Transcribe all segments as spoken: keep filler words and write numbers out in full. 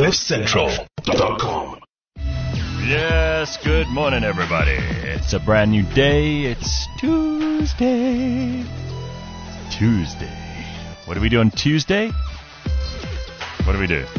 cliff central dot com. Yes, good morning, everybody. It's a brand new day. It's Tuesday. Tuesday. What do we do on Tuesday? What do we do?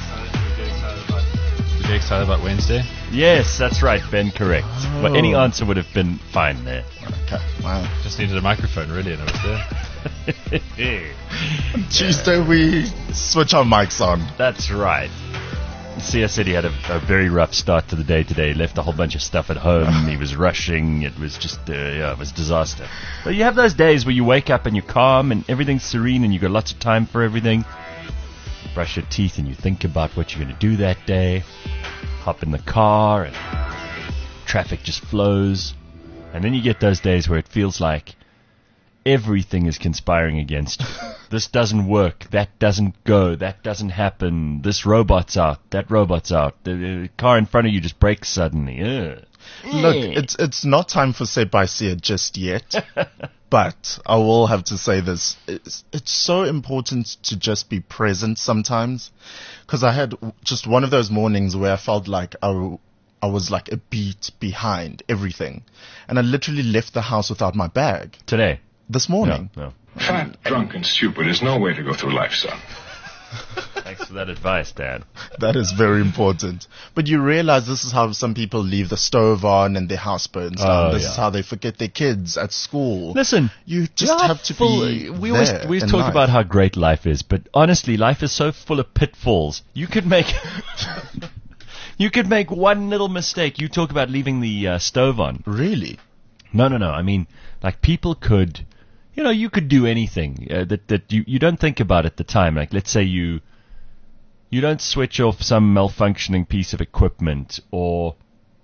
Did you excited about Wednesday? Yes, that's right, Ben, correct. Oh. Well, any answer would have been fine there. Okay. Wow. Just needed a microphone, really, and it was there. Tuesday we switch our mics on. That's right. C S said he had a, a very rough start to the day today. He left a whole bunch of stuff at home. He was rushing. It was just, uh, yeah, it was disaster. But you have those days where you wake up and you're calm and everything's serene and you've got lots of time for everything. You brush your teeth and you think about what you're going to do that day. Hop in the car and traffic just flows. And then you get those days where it feels like everything is conspiring against you. This doesn't work. That doesn't go. That doesn't happen. This robot's out. That robot's out. The, the car in front of you just brakes suddenly. Ugh. Look, it's it's not time for Say By Sia just yet, but I will have to say this. It's, it's so important to just be present sometimes, because I had just one of those mornings where I felt like I, I was like a beat behind everything, and I literally left the house without my bag. Today? This morning. No, no. Fat, drunk, and stupid is no way to go through life, son. Thanks for that advice, Dad. That is very important. But you realize this is how some people leave the stove on and their house burns down. Oh, this yeah. is how they forget their kids at school. Listen, you just yeah, have to full, be we always, there we always in talk life. about how great life is, but honestly, life is so full of pitfalls. You could make... you could make one little mistake. You talk about leaving the uh, stove on. Really? No, no, no. I mean, like, people could... You know, you could do anything uh, that that you, you don't think about at the time. Like, let's say you you don't switch off some malfunctioning piece of equipment, or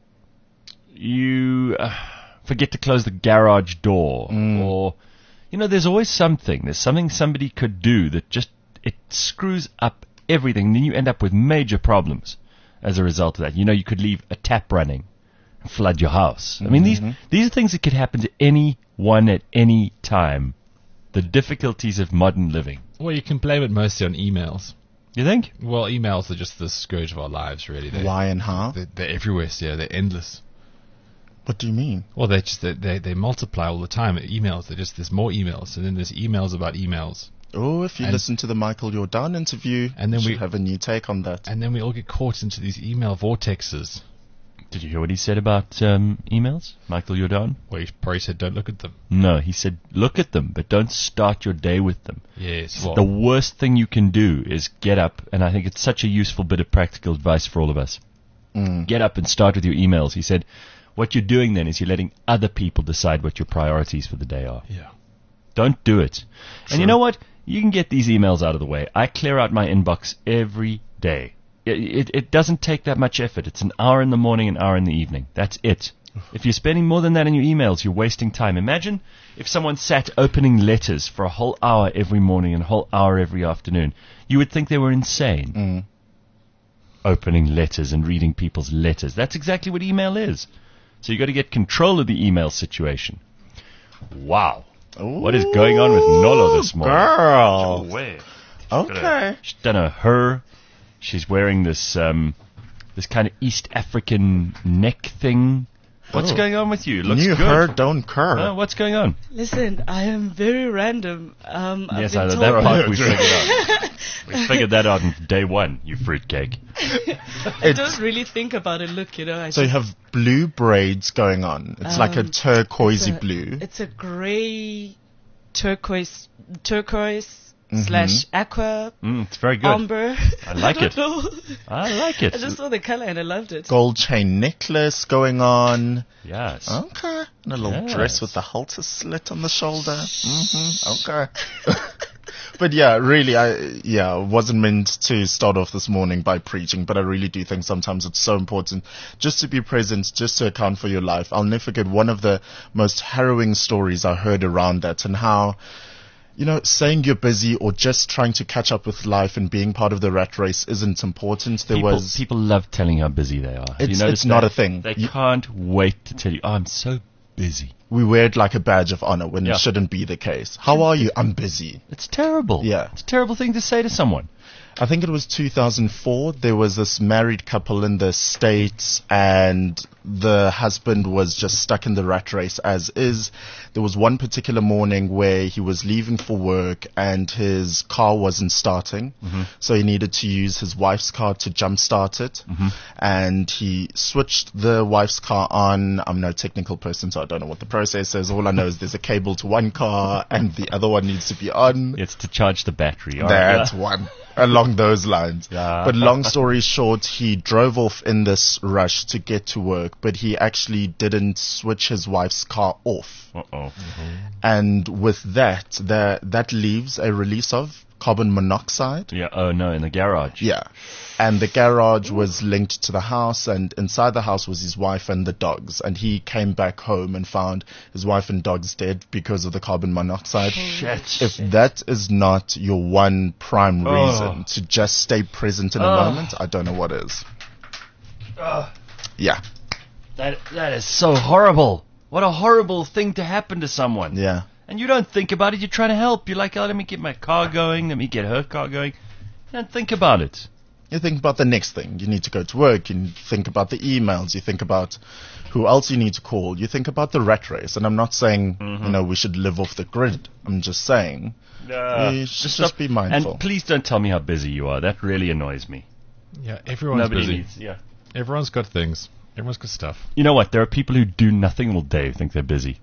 you uh, forget to close the garage door, Mm. or you know, there's always something. There's something somebody could do that just it screws up everything. And then you end up with major problems as a result of that. You know, you could leave a tap running and flood your house. I mean, Mm-hmm. these these are things that could happen to anyone at any time. The difficulties of modern living. Well, you can blame it mostly on emails. You think? Well, emails are just the scourge of our lives, really. They, Why and how? They're, they're everywhere, so yeah, they're endless. What do you mean? Well, they just they, they they multiply all the time. Emails, they're just there's more emails, and then there's emails about emails, Oh, if you And- listen to the Michael Jordan interview, And then you we- should have a new take on that. and then we all get caught into these email vortexes. Did you hear what he said about um, emails, Michael Jordan? Where he probably said, "Don't look at them." No, he said, look at them, but don't start your day with them. Yes. Well, The worst thing you can do is get up, and I think it's such a useful bit of practical advice for all of us. Mm. Get up and start with your emails. He said, what you're doing then is you're letting other people decide what your priorities for the day are. yeah. Don't do it. And you True. know what? You can get these emails out of the way. I clear out my inbox every day. It, it, it doesn't take that much effort. It's an hour in the morning, an hour in the evening. That's it. If you're spending more than that in your emails, you're wasting time. Imagine if someone sat opening letters for a whole hour every morning and a whole hour every afternoon. You would think they were insane. Mm. Opening letters and reading people's letters. That's exactly what email is. So you've got to get control of the email situation. Wow. What is going on with Nolo this morning? Girl. Away. Okay. She's done a her. She's wearing this um, this kind of East African neck thing. What's Oh. going on with you? Looks New good. her, don't cur. Oh, what's going on? Listen, I am very random. Um, I've Yes, been I, told that part we figured out. We figured that out on day one, you fruitcake. I don't really think about it. Look, you know. I So you just- have blue braids going on. It's like a Um, turquoisey it's a- blue. It's a grey turquoise, turquoise Mhm. slash aqua Mm, it's very good. amber. I like don't it. know. I like it. I just saw the color and I loved it. Gold chain necklace going on. Yes. Okay. And a little Yes. dress with the halter slit on the shoulder. Mm-hmm. Okay. But yeah, really, I yeah wasn't meant to start off this morning by preaching, but I really do think sometimes it's so important just to be present, just to account for your life. I'll never forget one of the most harrowing stories I heard around that, and how, you know, saying you're busy or just trying to catch up with life and being part of the rat race isn't important. There People, was people love telling how busy they are. Have you It's- noticed it's not that? a thing. They You- can't wait to tell you, oh, I'm so busy. we wear it like a badge of honor when Yeah. it shouldn't be the case. How are you? I'm busy. It's terrible. Yeah. It's a terrible thing to say to someone. I think it was two thousand four. There was this married couple in the States, and the husband was just stuck in the rat race as is. There was one particular morning where he was leaving for work and his car wasn't starting. Mm-hmm. So he needed to use his wife's car to jumpstart it. Mm-hmm. And he switched the wife's car on. I'm no technical person, so I don't know what the process is. All I know is there's a cable to one car and the other one needs to be on. It's to charge the battery. All That's right. one. Along those lines. Yeah. But long story short, he drove off in this rush to get to work, but he actually didn't switch his wife's car off. Uh-oh. Mm-hmm. And with that, the, that leaves a release of carbon monoxide. Yeah. Oh no, in the garage. Yeah. And the garage was linked to the house, and inside the house was his wife and the dogs. And he came back home and found his wife and dogs dead because of the carbon monoxide. Shit. If that is not your one prime Oh. reason to just stay present in a Oh. moment, I don't know what is. Oh, Yeah. that that is so horrible. What a horrible thing to happen to someone. Yeah. And you don't think about it. You're trying to help. You're like, oh, let me get my car going. Let me get her car going. You don't think about it. You think about the next thing. You need to go to work. You think about the emails. You think about who else you need to call. You think about the rat race. And I'm not saying, Mm-hmm. you know, we should live off the grid. I'm just saying Uh, we should just be mindful. And please don't tell me how busy you are. That really annoys me. Yeah, everyone's Nobody busy. needs. Yeah. Everyone's got things. Everyone's got stuff. You know what? There are people who do nothing all day who think they're busy.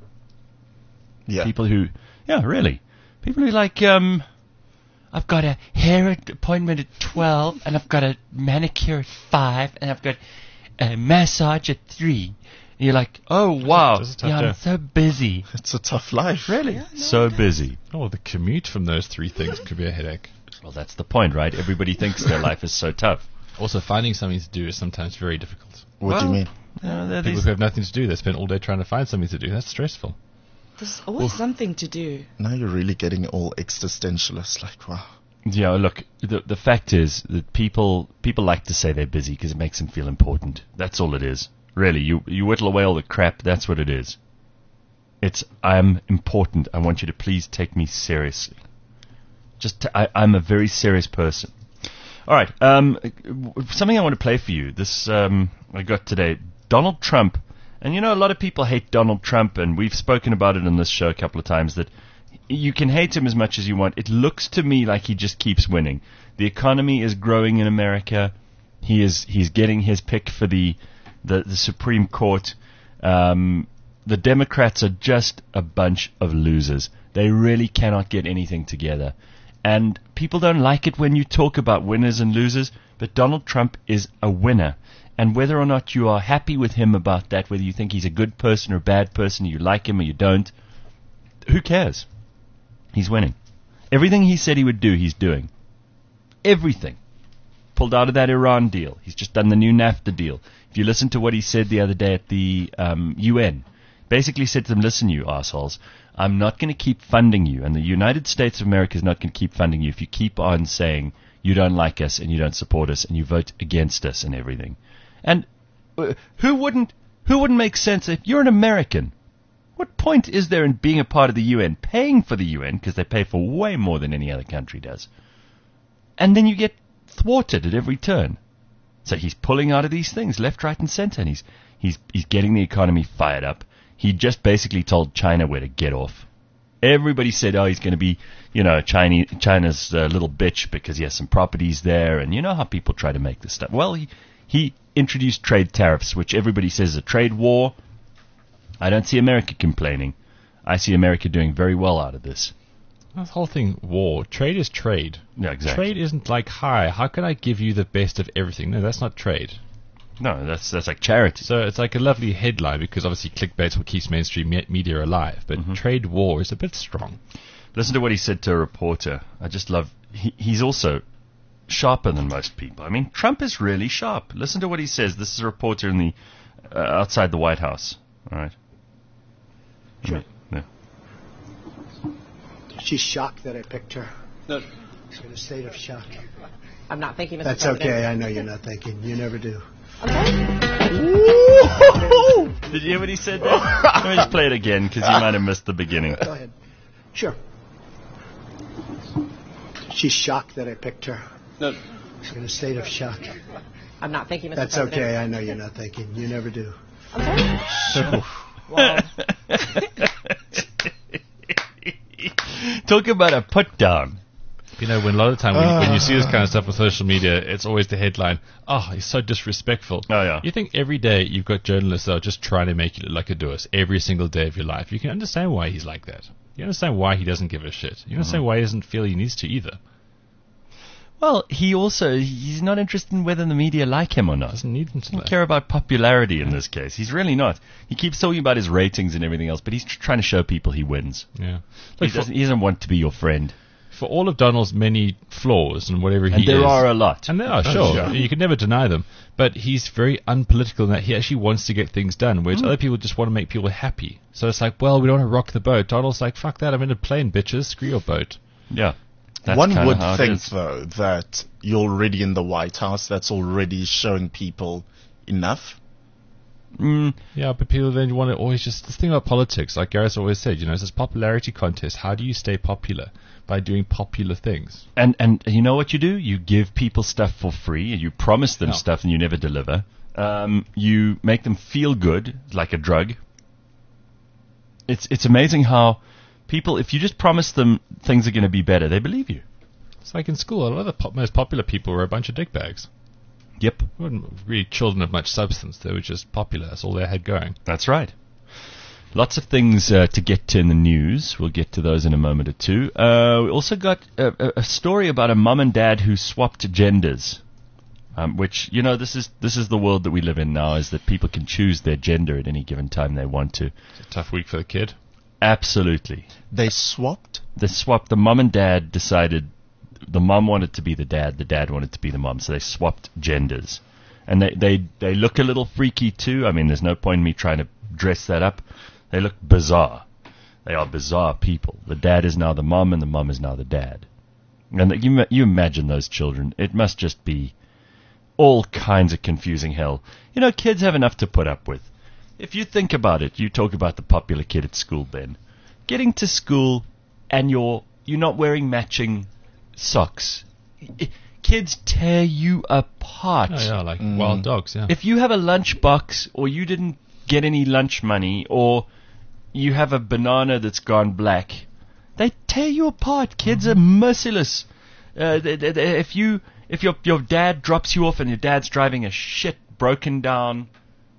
Yeah. People who, yeah, really. People who like, um, I've got a hair appointment at twelve, and I've got a manicure at five, and I've got a massage at three. And you're like, oh, wow. This is tough Yeah, I'm day. so busy. It's a tough life. Really? so busy. Oh, the commute from those three things could be a headache. Well, that's the point, right? Everybody thinks their life is so tough. Also, finding something to do is sometimes very difficult. What do you Well, mean? Uh, there are People these- who have nothing to do, they spend all day trying to find something to do. That's stressful. There's always something to do. Now you're really getting all existentialist. Like, wow. Yeah, look, the the fact is that people people like to say they're busy because it makes them feel important. That's all it is. Really, you you whittle away all the crap, that's what it is. It's, I'm important. I want you to please take me seriously. Just, t- I, I'm a very serious person. All right, um, something I want to play for you. This um, I got today. Donald Trump, and you know a lot of people hate Donald Trump, and we've spoken about it in this show a couple of times, that you can hate him as much as you want. It looks to me like he just keeps winning. The economy is growing in America. He is he's getting his pick for the the, the Supreme Court. Um, the Democrats are just a bunch of losers. They really cannot get anything together. And people don't like it when you talk about winners and losers, but Donald Trump is a winner. And whether or not you are happy with him about that, whether you think he's a good person or a bad person, you like him or you don't, who cares? He's winning. Everything he said he would do, he's doing. Everything. Pulled out of that Iran deal. He's just done the new NAFTA deal. If you listen to what he said the other day at the um, U N, basically said to them, listen, you assholes, I'm not going to keep funding you, and the United States of America is not going to keep funding you if you keep on saying you don't like us and you don't support us and you vote against us and everything. And uh, who wouldn't who wouldn't make sense if you're an American? What point is there in being a part of the U N, paying for the U N, because they pay for way more than any other country does, and then you get thwarted at every turn? So he's pulling out of these things left, right, and center, and he's he's he's getting the economy fired up. He just basically told China where to get off. Everybody said, oh, he's going to be, you know, China, China's uh, little bitch because he has some properties there, and you know how people try to make this stuff. Well, he, he introduced trade tariffs, which everybody says is a trade war. I don't see America complaining. I see America doing very well out of this. That whole thing, war. Trade is trade. Yeah, exactly. Trade isn't like, hi, how can I give you the best of everything? No, that's not trade. No, that's that's like charity. So it's like a lovely headline because obviously clickbait will keep mainstream me- media alive, but Mm-hmm. trade war is a bit strong. Listen to what he said to a reporter. I just love... He, he's also sharper than most people. I mean, Trump is really sharp. Listen to what he says. This is a reporter in the uh, outside the White House. All right. Sure. Yeah. She's shocked that I picked her. No. She's in a state of shock. I'm not thinking, Mister That's President. okay. I know you're not thinking. You never do. Did you hear what he said there? Let me just play it again because you might have missed the beginning. Go ahead. Sure. She's shocked that I picked her. No. He's in a state of shock. I'm not thinking, Mister That's President. okay. I know you're not thinking. You never do. I'm sorry? Wow. Talk about a put down. You know, when a lot of the time when, uh, when you see this kind of stuff on social media, it's always the headline, oh, he's so disrespectful. Oh, yeah. You think every day you've got journalists that are just trying to make you look like a doers every single day of your life. You can understand why he's like that. You understand why he doesn't give a shit. You understand mm-hmm. why he doesn't feel he needs to either. Well, he also, he's not interested in whether the media like him or not. Doesn't need him to He doesn't care about popularity in this case. He's really not. He keeps talking about his ratings and everything else, but he's tr- trying to show people he wins. Yeah. He doesn't, he doesn't want to be your friend. For all of Donald's many flaws and whatever and he is. And there are a lot. And there are, sure. sure. You can never deny them. But he's very unpolitical in that he actually wants to get things done, whereas mm. other people just want to make people happy. So it's like, well, we don't want to rock the boat. Donald's like, fuck that, I'm in a plane, bitches. Screw your boat. Yeah. That's One would how think, though, that you're already in the White House. That's already showing people enough. Mm. Yeah, but people then want to always just... This thing about politics, like Gareth always said, you know, it's this popularity contest. How do you stay popular? By doing popular things. And and you know what you do? You give people stuff for free, and you promise them no. stuff, and you never deliver. Um, you make them feel good, like a drug. It's it's amazing how people, if you just promise them things are going to be better, they believe you. It's like in school, a lot of the po- most popular people were a bunch of dickbags. Yep. They weren't really children of much substance. They were just popular. That's all they had going. That's right. Lots of things uh, to get to in the news. We'll get to those in a moment or two. Uh, we also got a, a, a story about a mum and dad who swapped genders. Um, which, you know, this is this is the world that we live in now, is that people can choose their gender at any given time they want to. It's a tough week for the kid. Absolutely. They swapped? They swapped. The mum and dad decided the mum wanted to be the dad, the dad wanted to be the mum, so they swapped genders. And they, they, they look a little freaky too. I mean, there's no point in me trying to dress that up. They look bizarre. They are bizarre people. The dad is now the mum, and the mum is now the dad. And the, you, you imagine those children. It must just be all kinds of confusing hell. You know, kids have enough to put up with. If you think about it, you talk about the popular kid at school, Ben. Getting to school and you're you're not wearing matching socks. I, kids tear you apart. Oh, yeah, like mm. wild dogs, yeah. If you have a lunch box, or you didn't get any lunch money, or you have a banana that's gone black, they tear you apart. Kids mm-hmm. are merciless. Uh, they, they, they, if you if your your dad drops you off and your dad's driving a shit broken down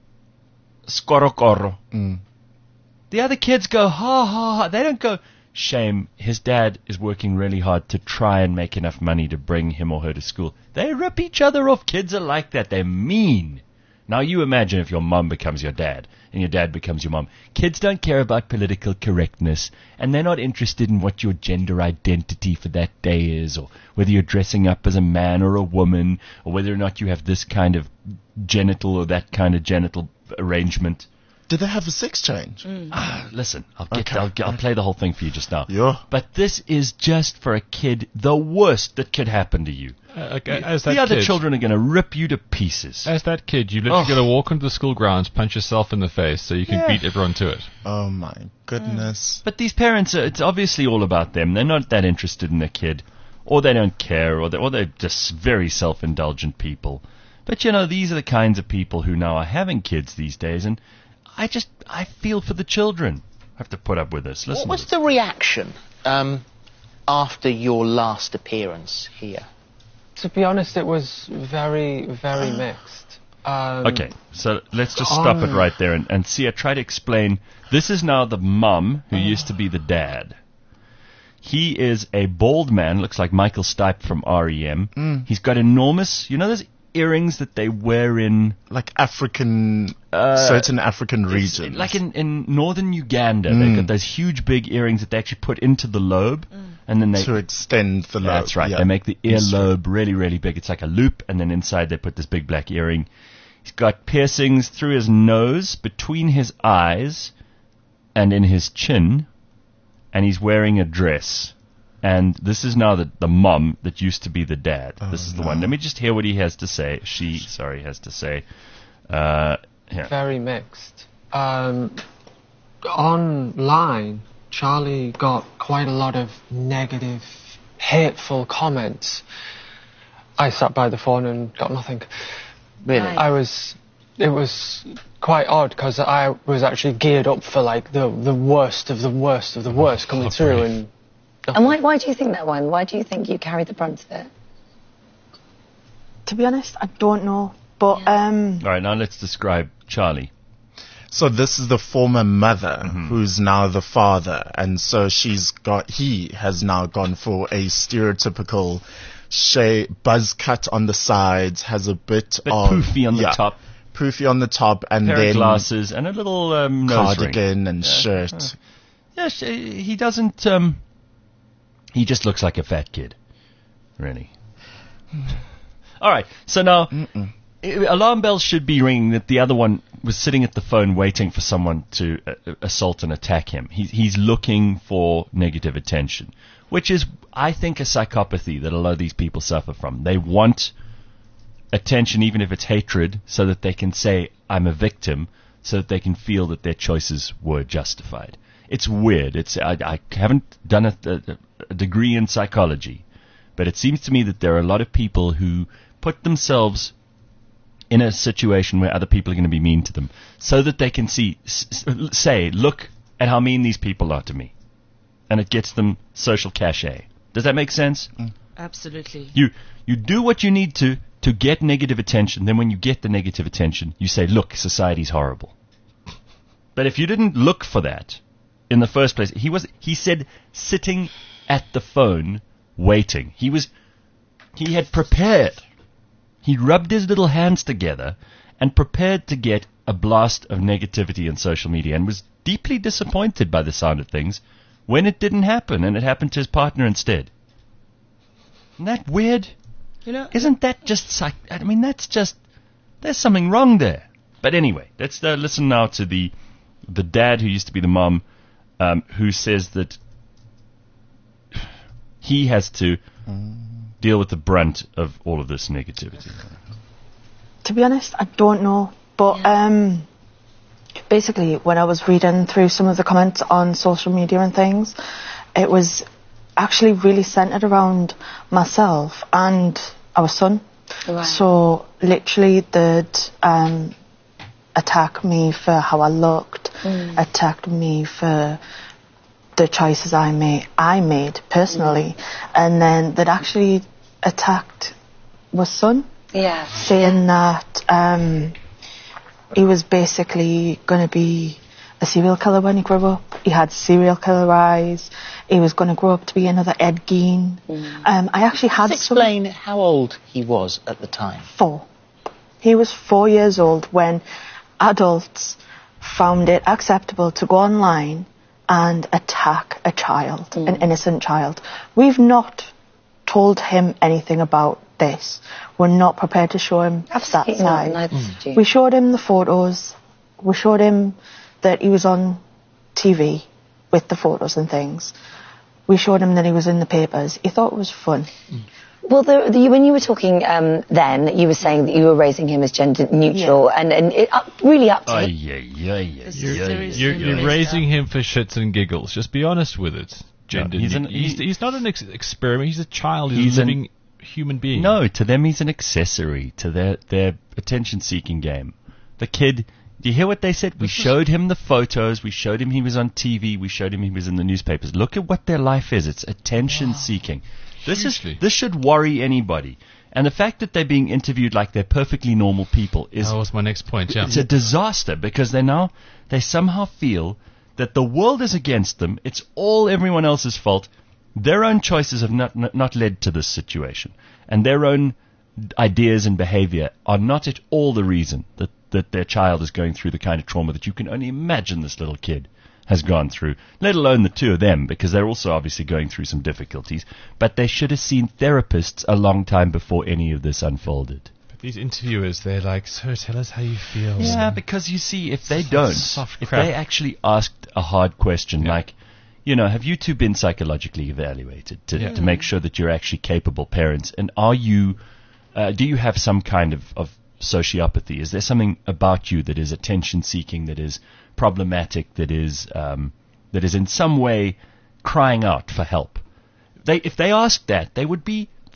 Skorokoro, mm. the other kids go ha ha ha. They don't go, shame, his dad is working really hard to try and make enough money to bring him or her to school. They rip each other off. Kids are like that. They're mean. Now you imagine if your mum becomes your dad and your dad becomes your mum. Kids don't care about political correctness, and they're not interested in what your gender identity for that day is, or whether you're dressing up as a man or a woman, or whether or not you have this kind of genital or that kind of genital arrangement. Did they have a sex change? Mm. Ah, listen, I'll get, Okay. I'll, I'll play the whole thing for you just now. Yeah. But this is just for a kid the worst that could happen to you. Uh, okay, the as that the other kid, children are going to rip you to pieces. As that kid, you literally Oh. got to walk into the school grounds, punch yourself in the face, so you can Yeah. beat everyone to it. Oh my goodness. But these parents, are, it's obviously all about them. They're not that interested in their kid, or they don't care, or, they, or they're just very self-indulgent people. But, you know, these are the kinds of people who now are having kids these days, and I just, I feel for the children. I have to put up with this. Listen What was to this. the reaction um, after your last appearance here? To be honest, it was very, very mixed. Um, Okay, so let's just stop it on- right there and, and see, I try to explain. This is now the mum who used to be the dad. He is a bald man, looks like Michael Stipe from R E M. Mm. He's got enormous, you know those earrings that they wear in... Like African, Uh, certain African It's regions. Like in, in northern Uganda, Mm. they've got those huge big earrings that they actually put into the lobe, and then they... to extend the lobe. That's right. Yeah. They make the It's true. earlobe really, really big. It's like a loop, and then inside they put this big black earring. He's got piercings through his nose, between his eyes, and in his chin, and he's wearing a dress. And this is now the, the mum that used to be the dad. Oh, this is the no. one. Let me just hear what he has to say. She, sorry, has to say. Uh, yeah. Very mixed. Um, online, Charlie got quite a lot of negative, hateful comments. I sat by the phone and got nothing. Really? I was, it was quite odd because I was actually geared up for like the the worst of the worst of the worst coming Oh, through, brave. and And why, why do you think that one? Why do you think you carried the brunt of it? To be honest, I don't know. But um, All right, now let's describe Charlie. So this is the former mother Mm-hmm. who's now the father, and so she's got, he has now gone for a stereotypical shade, buzz cut on the sides, has a bit, Bit of poofy on the yeah, top, poofy on the top, and pair then of glasses, and a little um, nose ring. cardigan and Yeah. shirt. Yeah, sh- he doesn't. Um, he just looks like a fat kid, really. All right, so now i- alarm bells should be ringing that the other one was sitting at the phone waiting for someone to uh, assault and attack him. He, he's looking for negative attention, which is, I think, a psychopathy that a lot of these people suffer from. They want attention, even if it's hatred, so that they can say, I'm a victim, so that they can feel that their choices were justified. It's weird. It's I, I haven't done a, a, a degree in psychology, but it seems to me that there are a lot of people who put themselves in a situation where other people are going to be mean to them, so that they can see, s- s- say, look at how mean these people are to me, and it gets them social cachet. Does that make sense? absolutely. You you do what you need to to get negative attention. Then when you get the negative attention, you say, look, society's horrible. But if you didn't look for that in the first place, he was he said sitting at the phone waiting. He was he had prepared. He rubbed his little hands together and prepared to get a blast of negativity on social media, and was deeply disappointed by the sound of things when it didn't happen, and it happened to his partner instead. Isn't that weird? You know, Isn't that just psych? I mean, that's just, there's something wrong there. But anyway, let's uh, listen now to the the dad who used to be the mom, um, who says that he has to deal with the brunt of all of this negativity. to be honest, I don't know. But um, basically, when I was reading through some of the comments on social media and things, it was actually really centered around myself and our son. Right. So literally, they'd um, attack me for how I looked, Mm. attacked me for the choices I made, I made personally, and then they'd actually attacked my son, Yeah. saying that um, he was basically going to be a serial killer when he grew up. He had serial killer eyes. He was going to grow up to be another Ed Gein. Um, I actually had Let's some explain how old he was at the time. four. He was four years old when adults found it acceptable to go online and attack a child, an innocent child. We've not told him anything about this. We're not prepared to show him that Absolutely not, side. neither did you. We showed him the photos. We showed him that he was on T V with the photos and things. We showed him that he was in the papers. He thought it was fun. Well, the, the, when you were talking um, then, you were saying that you were raising him as gender neutral, and, and it up, really up to Ay, him. ay, ay, ay, This ay, is ay, seriously You're, ay, you're ay. raising him for shits and giggles. Just be honest with it. Gender. he's he's, an- he's, he- he's not an ex- experiment. He's a child. He's, He's a an- living human being. No, to them he's an accessory to their, their attention-seeking game. The kid, do you hear what they said? We showed him the photos, we showed him he was on T V, we showed him he was in the newspapers. Look at what their life is. It's attention-seeking. This is Hugely. this should worry anybody. And the fact that they're being interviewed like they're perfectly normal people is That was my next point. Yeah. it's a disaster, because they now they somehow feel that the world is against them. It's all everyone else's fault. Their own choices have not not, not led to this situation, and their own ideas and behavior are not at all the reason that that their child is going through the kind of trauma that you can only imagine this little kid has gone through, let alone the two of them, because they're also obviously going through some difficulties. But they should have seen therapists a long time before any of this unfolded. But these interviewers, they're like, so tell us how you feel. Yeah, because you see, if they Such don't, soft if crap. they actually asked a hard question Yeah. like, you know, have you two been psychologically evaluated to, Yeah. to make sure that you're actually capable parents? And are you, uh, do you have some kind of, of sociopathy? Is there something about you that is attention-seeking, that is problematic, that is um, that is in some way crying out for help? They, if they asked that, they would be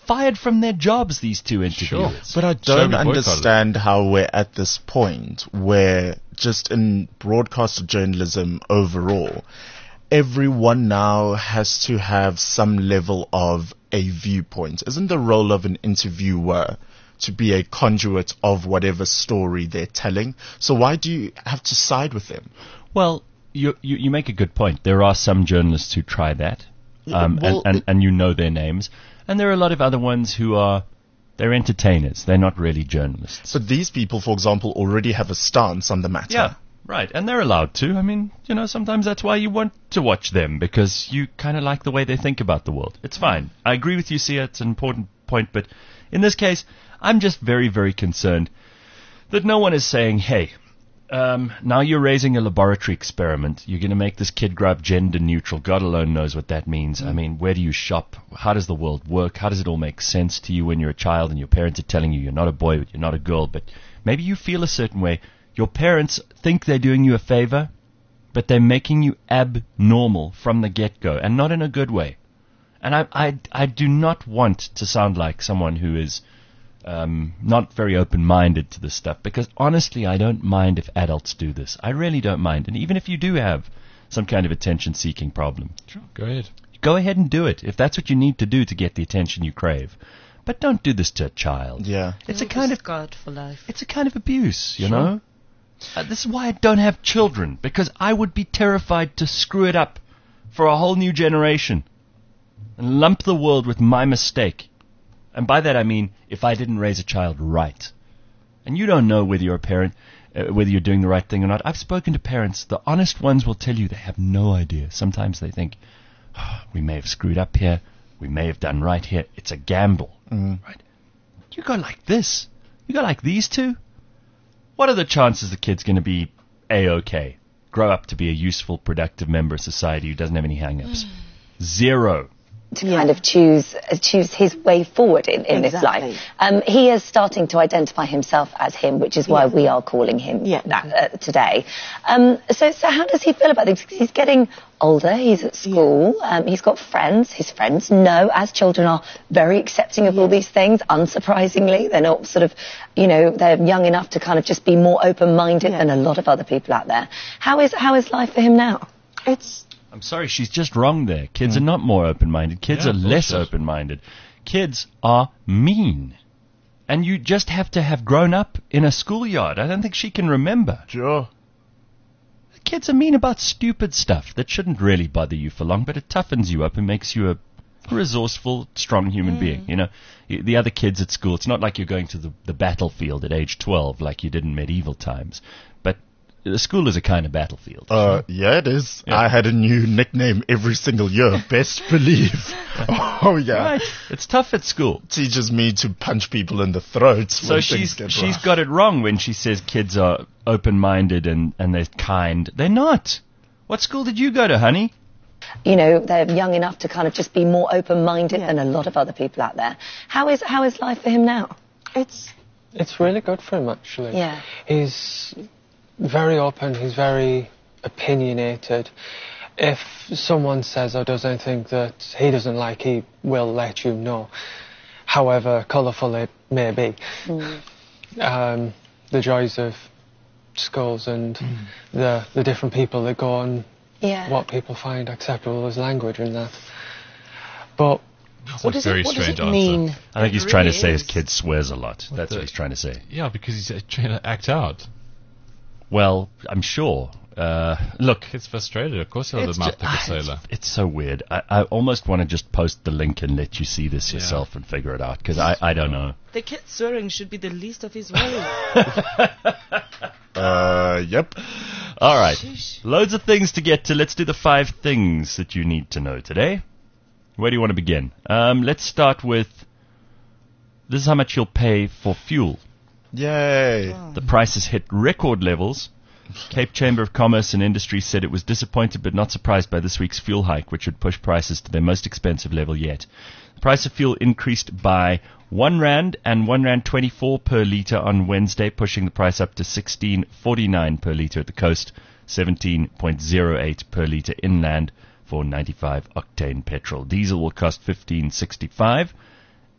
fired from their jobs, these two interviewers. But I don't understand how we're at this point where just in broadcast journalism overall, everyone now has to have some level of a viewpoint. Isn't the role of an interviewer to be a conduit of whatever story they're telling? So why do you have to side with them? Well, you you, you make a good point. There are some journalists who try that, um, well, and, and, and you know their names. And there are a lot of other ones who are, they're entertainers. They're not really journalists. But these people, for example, already have a stance on the matter. Yeah, right. And they're allowed to. I mean, you know, sometimes that's why you want to watch them, because you kind of like the way they think about the world. It's fine. I agree with you, Sia. It's an important point. But in this case, I'm just very, very concerned that no one is saying, hey, um, now you're raising a laboratory experiment. You're going to make this kid grow up gender neutral. God alone knows what that means. Mm. I mean, where do you shop? How does the world work? How does it all make sense to you when you're a child and your parents are telling you you're not a boy, but you're not a girl, but maybe you feel a certain way. Your parents think they're doing you a favor, but they're making you abnormal from the get-go, and not in a good way. And I, I, I do not want to sound like someone who is um, not very open-minded to this stuff, because honestly, I don't mind if adults do this. I really don't mind. And even if you do have some kind of attention-seeking problem, sure, go ahead. Go ahead and do it, if that's what you need to do to get the attention you crave. But don't do this to a child. Yeah. It's a kind of God for life. It's a kind of abuse, you Sure. know? Uh, this is why I don't have children, because I would be terrified to screw it up for a whole new generation and lump the world with my mistake. And by that I mean if I didn't raise a child right. And you don't know whether you're a parent, uh, whether you're doing the right thing or not. I've spoken to parents. The honest ones will tell you they have no idea. Sometimes they think, oh, we may have screwed up here. We may have done right here. It's a gamble. Mm. Right? You go like this. You go like these two. What are the chances the kid's going to be A-okay? Grow up to be a useful, productive member of society who doesn't have any hang-ups? Zero. To kind of choose uh, choose his way forward in, in this Exactly. life. Um, he is starting to identify himself as him, which is why Yeah. we are calling him Yeah. that uh, today. Um, so, so how does he feel about things? 'Cause he's getting older, he's at school, um, he's got friends. His friends know, as children are, very accepting of all these things, unsurprisingly. They're not sort of, you know, they're young enough to kind of just be more open-minded Yeah. than a lot of other people out there. How is, how is life for him now? It's I'm sorry, she's just wrong there. Kids are not more open-minded. Kids Yeah, are less bullshit. open-minded. Kids are mean. And you just have to have grown up in a schoolyard. I don't think she can remember. Sure. Kids are mean about stupid stuff that shouldn't really bother you for long, but it toughens you up and makes you a resourceful, strong human being. You know, Y- the other kids at school, it's not like you're going to the, the battlefield at age twelve like you did in medieval times. But the school is a kind of battlefield. Uh, yeah, it is. Yeah. I had a new nickname every single year. Best believe. Oh, yeah. Right. It's tough at school. Teaches me to punch people in the throat. So when she's things get she's rough. got it wrong when she says kids are open-minded and, and they're kind. They're not. What school did you go to, honey? You know, they're young enough to kind of just be more open-minded Yeah. than a lot of other people out there. How is, how is life for him now? it's It's really good for him, actually. Yeah. He's very open, he's very opinionated. If someone says or does anything that he doesn't like, he will let you know, however colourful it may be. Um, the joys of schools and the, the different people that go on, Yeah. what people find acceptable as language and that. But That's What a does very it, what does strange it answer. mean? I think It he's trying to really say his is. kid swears a lot. That's the- what he's trying to say. Yeah, because he's uh, trying to act out. Well, I'm sure. Uh, look, Kid's frustrated. Of course he'll have it's, a mouth ju- like a ah, sailor. it's, it's so weird. I, I almost want to just post the link and let you see this Yeah. yourself and figure it out, because I, I don't know. The kid swearing should be the least of his worries. Uh, yep. All right. Sheesh. Loads of things to get to. Let's do the five things that you need to know today. Where do you want to begin? Um, let's start with, this is how much you'll pay for fuel. Yay. The prices hit record levels. Cape Chamber of Commerce and Industry said it was disappointed but not surprised by this week's fuel hike, which would push prices to their most expensive level yet. The price of fuel increased by one rand and one rand twenty-four per litre on Wednesday, pushing the price up to sixteen forty-nine per litre at the coast, seventeen oh eight per litre inland for ninety-five octane petrol. Diesel will cost fifteen sixty-five,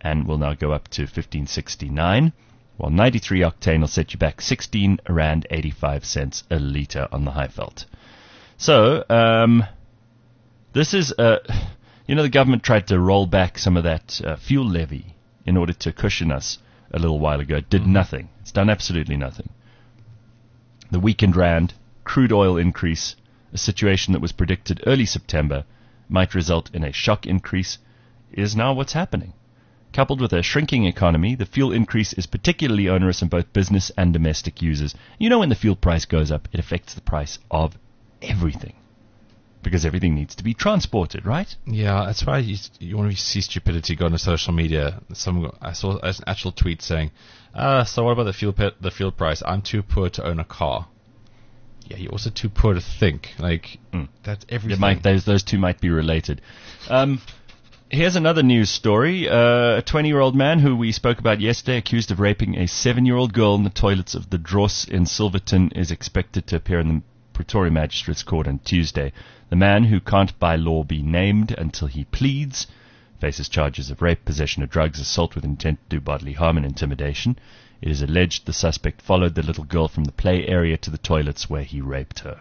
and will now go up to fifteen sixty-nine, while ninety-three octane will set you back sixteen rand eighty-five cents a litre on the Highveld. So, um, this is, uh, you know, the government tried to roll back some of that uh, fuel levy in order to cushion us a little while ago. It did mm-hmm. nothing. It's done absolutely nothing. The weakened rand, crude oil increase, a situation that was predicted early September, might result in a shock increase, is now what's happening. Coupled with a shrinking economy, the fuel increase is particularly onerous on both business and domestic users. You know, when the fuel price goes up, it affects the price of everything, because everything needs to be transported, right? Yeah, that's why you, you want to see stupidity go on social media. Some I saw an actual tweet saying, uh, so what about the fuel pe- the fuel price? I'm too poor to own a car. Yeah, you're also too poor to think. Like, mm. that's everything. Might, those, those two might be related. Um, here's another news story. Uh, a twenty-year-old man who we spoke about yesterday, accused of raping a seven-year-old girl in the toilets of the Dross in Silverton, is expected to appear in the Pretoria Magistrates Court on Tuesday. The man, who can't by law be named until he pleads, faces charges of rape, possession of drugs, assault with intent to do bodily harm, and intimidation. It is alleged the suspect followed the little girl from the play area to the toilets where he raped her.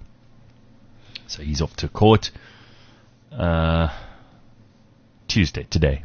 So he's off to court uh, Tuesday, today.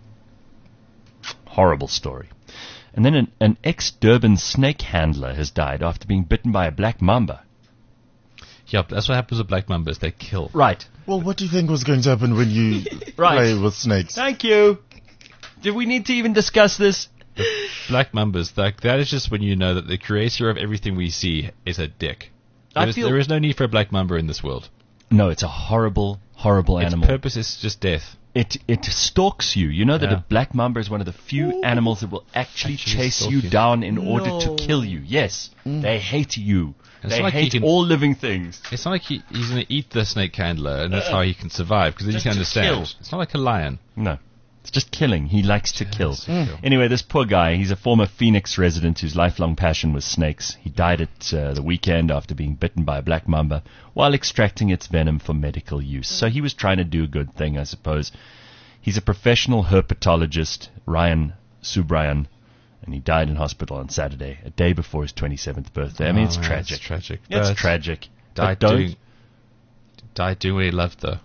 Horrible story. And then an, an ex-Durban snake handler has died after being bitten by a black mamba. Yeah, that's what happens with black mambas. They kill. Right. Well, what do you think was going to happen when you right. play with snakes? Thank you. Do we need to even discuss this? The black mambas, like, that is just when you know that the creator of everything we see is a dick. There, is, there is no need for a black mamba in this world. No, it's a horrible, horrible its animal. Its purpose is just death. It it stalks you. You know that yeah. a black mamba is one of the few Ooh. animals that will actually, actually chase you, you down in no. order to kill you. Yes, mm. they hate you. It's they like hate can, all living things. It's not like he, he's going to eat the snake handler, and that's uh, how he can survive, because then you can understand. Kill. It's not like a lion. No. It's just killing. He likes to yeah, kill. Mm. kill. Anyway, this poor guy, he's a former Phoenix resident whose lifelong passion was snakes. He died at uh, the weekend after being bitten by a black mamba while extracting its venom for medical use. So he was trying to do a good thing, I suppose. He's a professional herpetologist, Ryan Subrayan, and he died in hospital on Saturday, a day before his twenty-seventh birthday. I mean, it's oh, tragic. It's tragic. It's but tragic. Died don't, doing, died doing what he loved, though.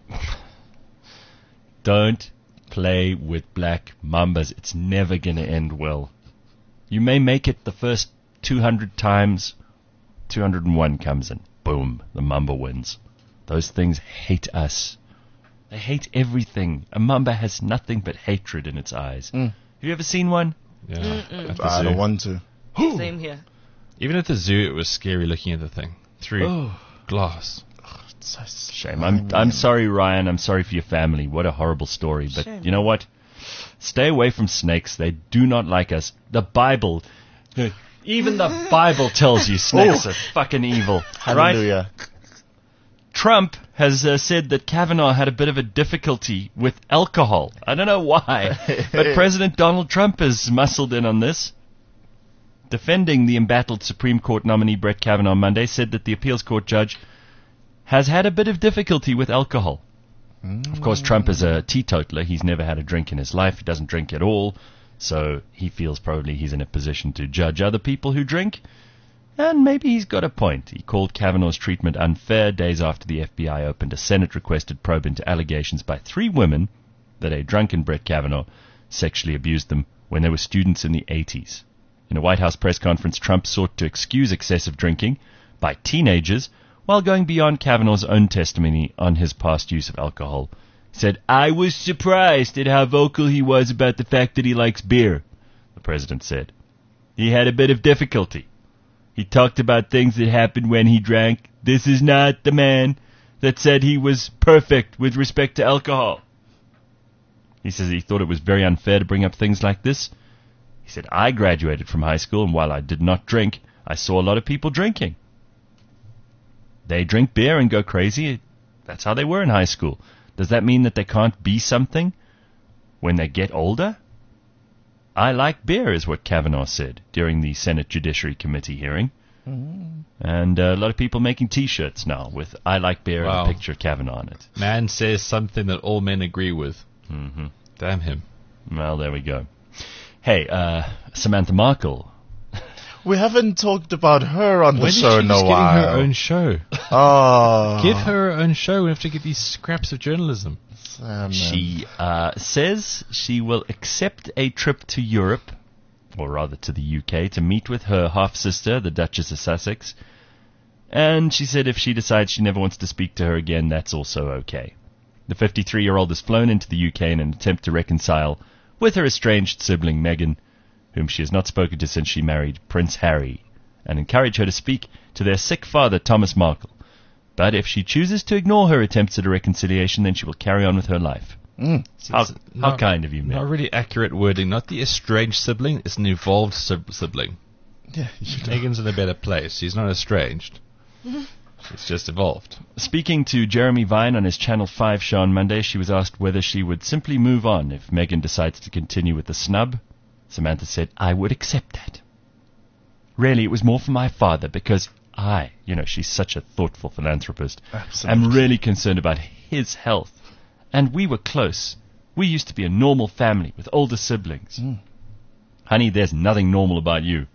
Don't play with black mambas. It's never going to end well. You may make it the first two hundred times. two hundred one comes in. Boom. The mamba wins. Those things hate us. They hate everything. A mamba has nothing but hatred in its eyes. Mm. Have you ever seen one? Yeah. I don't want to. Same here. Even at the zoo, it was scary looking at the thing. Through oh. glass. It's a shame. I'm I'm sorry, Ryan. I'm sorry for your family. What a horrible story. But Shame. You know what? Stay away from snakes. They do not like us. The Bible, even the Bible tells you snakes oh. are fucking evil. Hallelujah. Right? Trump has uh, said that Kavanaugh had a bit of a difficulty with alcohol. I don't know why, but President Donald Trump has muscled in on this. Defending the embattled Supreme Court nominee Brett Kavanaugh on Monday, said that the appeals court judge has had a bit of difficulty with alcohol. Mm. Of course, Trump is a teetotaler. He's never had a drink in his life. He doesn't drink at all. So he feels probably he's in a position to judge other people who drink. And maybe he's got a point. He called Kavanaugh's treatment unfair days after the F B I opened a Senate-requested probe into allegations by three women that a drunken Brett Kavanaugh sexually abused them when they were students in the eighties. In a White House press conference, Trump sought to excuse excessive drinking by teenagers while going beyond Kavanaugh's own testimony on his past use of alcohol. He said, "I was surprised at how vocal he was about the fact that he likes beer," the president said. "He had a bit of difficulty. He talked about things that happened when he drank. This is not the man that said he was perfect with respect to alcohol." He says he thought it was very unfair to bring up things like this. He said, "I graduated from high school, and while I did not drink, I saw a lot of people drinking. They drink beer and go crazy. That's how they were in high school. Does that mean that they can't be something when they get older? I like beer," is what Kavanaugh said during the Senate Judiciary Committee hearing. Mm. And uh, a lot of people making T-shirts now with "I like beer" wow. and a picture of Kavanaugh on it. Man says something that all men agree with. Mm-hmm. Damn him. Well, there we go. Hey, uh, Samantha Markle. We haven't talked about her on the when show is she in a just while. getting her own show? Oh. Give her her own show. We have to get these scraps of journalism. Um, She uh, says she will accept a trip to Europe, or rather to the U K, to meet with her half-sister, the Duchess of Sussex. And she said if she decides she never wants to speak to her again, that's also okay. The fifty-three-year-old has flown into the U K in an attempt to reconcile with her estranged sibling Meghan, whom she has not spoken to since she married Prince Harry, and encourage her to speak to their sick father, Thomas Markle. But if she chooses to ignore her attempts at a reconciliation, then she will carry on with her life. Mm. How, how Not- kind of you, Meg. Not really accurate wording. Not the estranged sibling. It's an evolved sib- sibling. Yeah, you know. Megan's in a better place. She's not estranged. It's just evolved. Speaking to Jeremy Vine on his Channel five show on Monday, she was asked whether she would simply move on if Meghan decides to continue with the snub. Samantha said, I would accept that. Really, it was more for my father because I, you know, she's such a thoughtful philanthropist. Absolutely. I'm really concerned about his health. And we were close. We used to be a normal family with older siblings. Mm. Honey, there's nothing normal about you.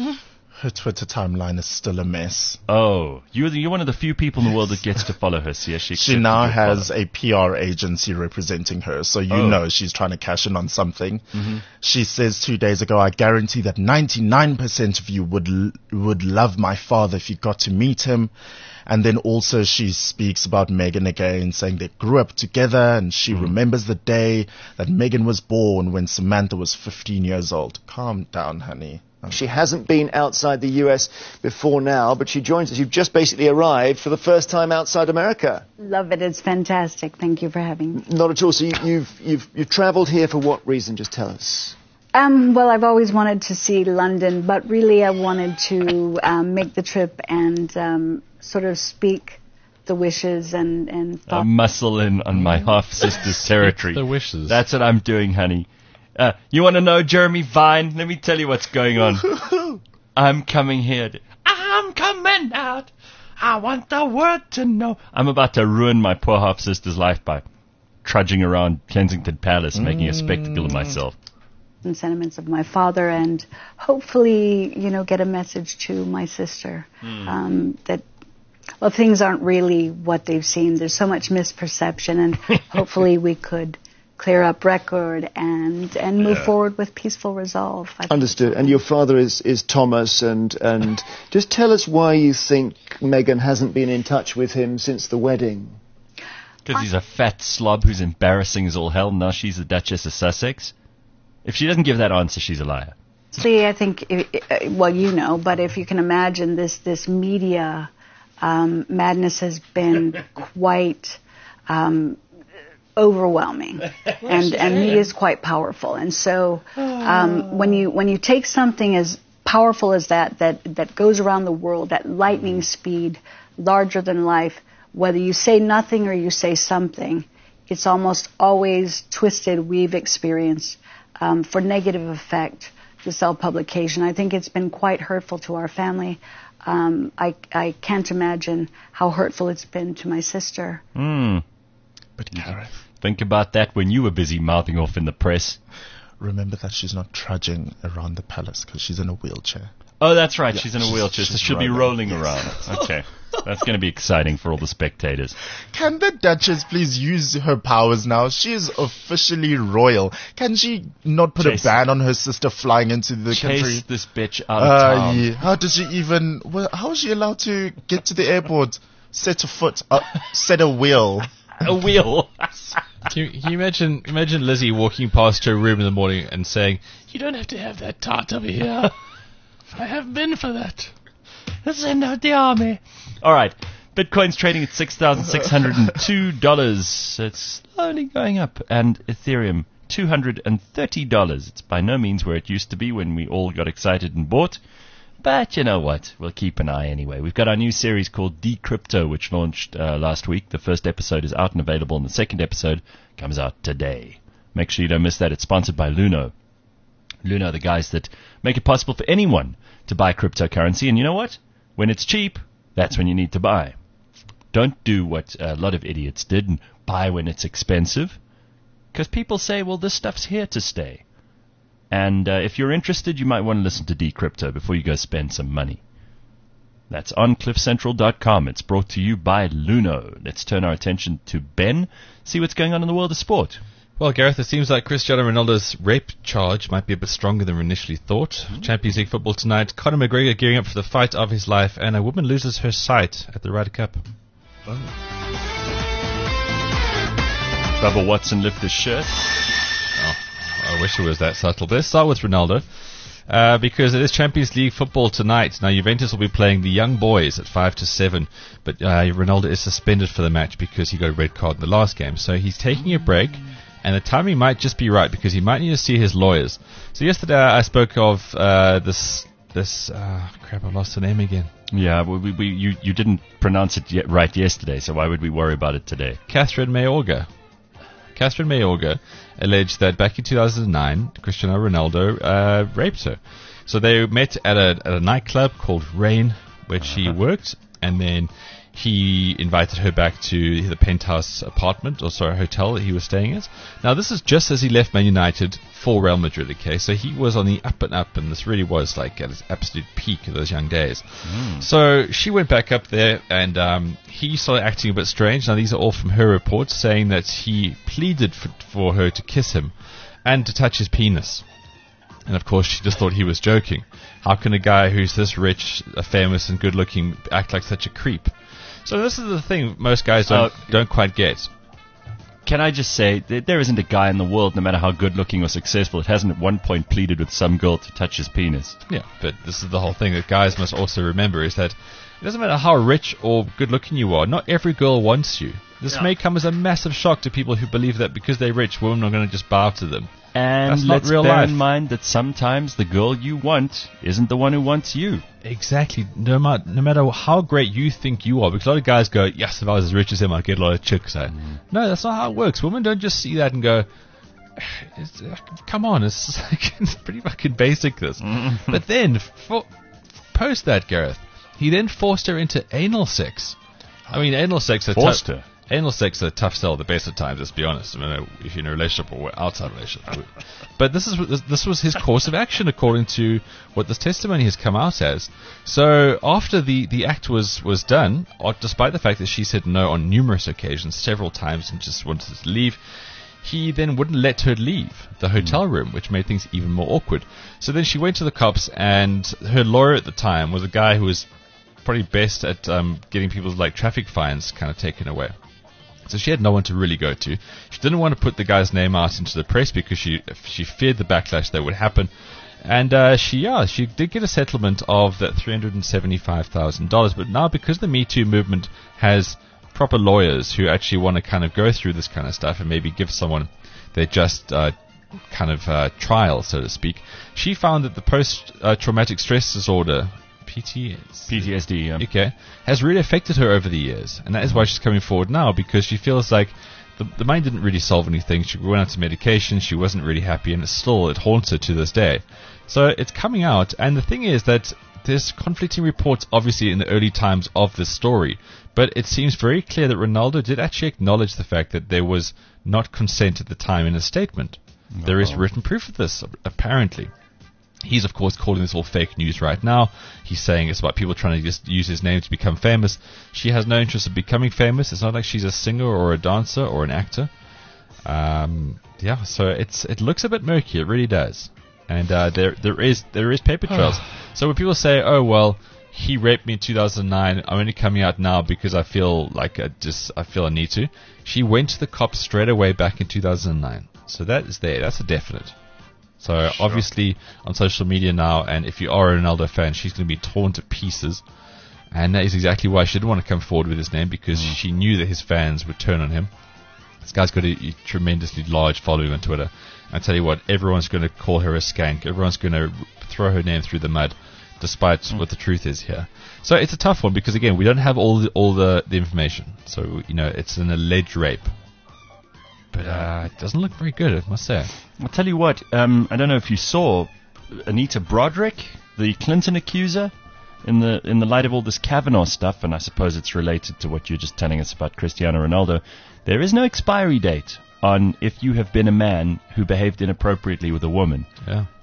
Her Twitter timeline is still a mess. Oh, you're, the, you're one of the few people in the world that gets to follow her, Sia. She, She now has a P R agency representing her, so you Oh. know she's trying to cash in on something. Mm-hmm. She says two days ago, I guarantee that ninety-nine percent of you would l- would love my father if you got to meet him. And then also she speaks about Meghan again, saying they grew up together, and she Mm-hmm. remembers the day that Meghan was born when Samantha was fifteen years old. Calm down, honey. She hasn't been outside the U S before now, but she joins us. You've just basically arrived for the first time outside America. Love it. It's fantastic. Thank you for having me. Not at all. So you, you've you've you've travelled here for what reason? Just tell us. Um, well, I've always wanted to see London, but really I wanted to um, make the trip and um, sort of speak the wishes and, and A thought. muscle in on my half-sister's territory. The wishes. That's what I'm doing, honey. Uh, you want to know Jeremy Vine? Let me tell you what's going on. I'm coming here. To, I'm coming out. I want the world to know. I'm about to ruin my poor half-sister's life by trudging around Kensington Palace, making a spectacle of myself. and sentiments of my father, and hopefully, you know, get a message to my sister Mm. um, that, well, things aren't really what they've seemed. There's so much misperception, and hopefully we could clear up record and and move Yeah. forward with peaceful resolve. I think. Understood. And your father is, is Thomas, and, and just tell us why you think Meghan hasn't been in touch with him since the wedding. Because he's a fat slob who's embarrassing as all hell. Now she's the Duchess of Sussex. If she doesn't give that answer, she's a liar. See, I think, i- i- well, you know, but if you can imagine this, this media um, madness has been quite um, overwhelming, and and media is quite powerful. And so, um, when you when you take something as powerful as that, that that goes around the world at lightning speed, larger than life, whether you say nothing or you say something, it's almost always twisted. We've experienced um, for negative effect. The self-publication. I think it's been quite hurtful to our family. Um, I, I can't imagine how hurtful it's been to my sister. Hmm. But Gareth, think about that when you were busy mouthing off in the press. remember that she's not trudging around the palace because she's in a wheelchair. Oh, that's right. Yeah, she's in a she's- wheelchair, so she's she'll be rolling. rolling Yes. around. Okay. That's going to be exciting for all the spectators. Can the Duchess please use her powers now? She is officially royal. Can she not put Chase- a ban on her sister flying into the Chase country? this bitch out of Uh, town. yeah. How does she even? Well, how is she allowed to get to the airport? Set a foot, uh, set a wheel. A wheel. Can you, can you imagine imagine Lizzie walking past her room in the morning and saying, "You don't have to have that tart over here. I haven't been for that. Send out the army." All right. Bitcoin's trading at six thousand six hundred two dollars. It's slowly going up. And Ethereum, two hundred thirty dollars. It's by no means where it used to be when we all got excited and bought. But you know what? We'll keep an eye anyway. We've got our new series called Decrypto, which launched uh, last week. The first episode is out and available, and the second episode comes out today. Make sure you don't miss that. It's sponsored by Luno. Luno, the guys that make it possible for anyone to buy cryptocurrency. And you know what? When it's cheap, that's when you need to buy. Don't do what a lot of idiots did and buy when it's expensive. Because people say, well, this stuff's here to stay. And uh, if you're interested, you might want to listen to Decrypto before you go spend some money. That's on cliff central dot com. It's brought to you by Luno. Let's turn our attention to Ben, see what's going on in the world of sport. Well, Gareth, it seems like Cristiano Ronaldo's rape charge might be a bit stronger than we initially thought. Mm-hmm. Champions League football tonight. Conor McGregor gearing up for the fight of his life, and a woman loses her sight at the Ryder Cup. Oh. Bubba Watson lift his shirt. Oh, I wish it was that subtle. But let's start with Ronaldo. Uh, because it is Champions League football tonight. Now, Juventus will be playing the young boys at five to seven, but uh, Ronaldo is suspended for the match because he got a red card in the last game. So he's taking a break, and the timing might just be right because he might need to see his lawyers. So yesterday I spoke of uh, this, this, uh, crap, I lost the name again. Yeah, we, we, you, you didn't pronounce it yet right yesterday, so why would we worry about it today? Catherine Mayorga. Catherine Mayorga alleged that back in two thousand nine, Cristiano Ronaldo uh, raped her. So they met at a, at a nightclub called Rain, where uh-huh. she worked, and then he invited her back to the penthouse apartment, or sorry, hotel that he was staying at. Now, this is just as he left Man United for Real Madrid, okay? So he was on the up and up, and this really was like at his absolute peak of those young days. Mm. So she went back up there, and um, he started acting a bit strange. Now, these are all from her reports, saying that he pleaded for, for her to kiss him and to touch his penis. And, of course, she just thought he was joking. How can a guy who's this rich, uh, famous, and good-looking act like such a creep? So this is the thing most guys don't, uh, don't quite get. Can I just say, that there isn't a guy in the world, no matter how good-looking or successful, that hasn't at one point pleaded with some girl to touch his penis. Yeah, but this is the whole thing that guys must also remember, is that it doesn't matter how rich or good-looking you are, not every girl wants you. This yeah. may come as a massive shock to people who believe that because they're rich, women are going to just bow to them. And That's let's not real bear life. in mind that sometimes the girl you want isn't the one who wants you. Exactly. No, ma- no matter how great you think you are, because a lot of guys go, yes, if I was as rich as him, I'd get a lot of chicks. Eh? Mm. No, that's not how it works. Women don't just see that and go, it's, uh, come on, it's, it's pretty fucking basic, this. Mm-hmm. But then, for, post that, Gareth, he then forced her into anal sex. I mean, anal sex... Forced her? Anal sex is a tough sell at the best of times, let's be honest. I mean, if you're in a relationship or outside a relationship. But this is this, this was his course of action according to what this testimony has come out as. So after the, the act was, was done, or despite the fact that she said no on numerous occasions, several times, and just wanted to leave, he then wouldn't let her leave the hotel room, which made things even more awkward. So then she went to the cops, and her lawyer at the time was a guy who was probably best at um, getting people's like traffic fines kind of taken away. So she had no one to really go to. She didn't want to put the guy's name out into the press because she she feared the backlash that would happen. And uh, she yeah she did get a settlement of that three hundred seventy-five thousand dollars. But now, because the Me Too movement has proper lawyers who actually want to kind of go through this kind of stuff and maybe give someone their just uh, kind of uh, trial, so to speak, she found that the post-traumatic stress disorder, P T S D. P T S D, yeah. Okay, has really affected her over the years, and that is why she's coming forward now, because she feels like the, the money didn't really solve anything. She went out to medication, she wasn't really happy, and it still it haunts her to this day. So it's coming out, and the thing is that there's conflicting reports, obviously, in the early times of this story, but it seems very clear that Ronaldo did actually acknowledge the fact that there was not consent at the time in his statement. No. There is written proof of this, apparently. He's, of course, calling this all fake news right now. He's saying it's about people trying to just use his name to become famous. She has no interest in becoming famous. It's not like she's a singer or a dancer or an actor. Um, yeah, so it's it looks a bit murky. It really does. And uh, there there is there is paper trails. So when people say, "Oh well, he raped me in two thousand nine. I'm only coming out now because I feel like I just I feel I need to," she went to the cops straight away back in two thousand nine. So that is there. That's a definite. So sure. Obviously on social media now, and if you are a Ronaldo fan, she's going to be torn to pieces. And that is exactly why she didn't want to come forward with his name, because mm. she knew that his fans would turn on him. This guy's got a, a tremendously large following on Twitter. I tell you what, everyone's going to call her a skank. Everyone's going to throw her name through the mud, despite mm. what the truth is here. So it's a tough one, because again, we don't have all the, all the, the information. So, you know, it's an alleged rape. But uh, it doesn't look very good, I must say. I'll tell you what, um, I don't know if you saw Anita Broderick, the Clinton accuser, in the in the light of all this Kavanaugh stuff, and I suppose it's related to what you're just telling us about Cristiano Ronaldo. There is no expiry date on if you have been a man who behaved inappropriately with a woman. Yeah.